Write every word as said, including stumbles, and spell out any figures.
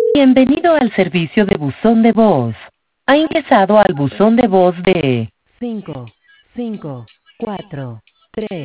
Bienvenido al servicio de buzón de voz. Ha ingresado al buzón de voz de cinco, cinco, cuatro, tres.